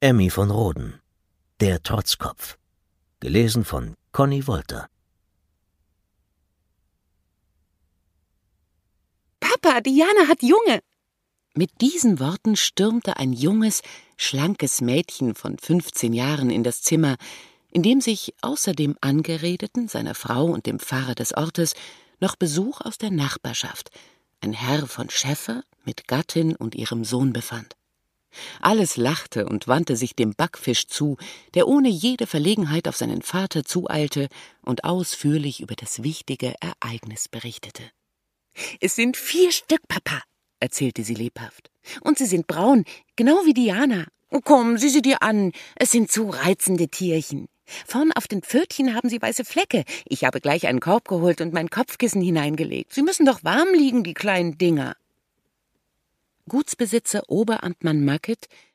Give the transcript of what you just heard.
Emmy von Rhoden, Der Trotzkopf. Gelesen von Conny Wolter. Papa, Diana hat Junge! Mit diesen Worten stürmte ein junges, schlankes Mädchen von 15 Jahren in das Zimmer, in dem sich außer dem Angeredeten, seiner Frau und dem Pfarrer des Ortes noch Besuch aus der Nachbarschaft, ein Herr von Schäffer mit Gattin und ihrem Sohn befand. Alles lachte und wandte sich dem Backfisch zu, der ohne jede Verlegenheit auf seinen Vater zueilte und ausführlich über das wichtige Ereignis berichtete. »Es sind 4 Stück, Papa«, erzählte sie lebhaft. »Und sie sind braun, genau wie Diana. Komm, sieh sie dir an, es sind so reizende Tierchen. Vorn auf den Pfötchen haben sie weiße Flecke. Ich habe gleich einen Korb geholt und mein Kopfkissen hineingelegt. Sie müssen doch warm liegen, die kleinen Dinger.« Gutsbesitzer Oberamtmann Macket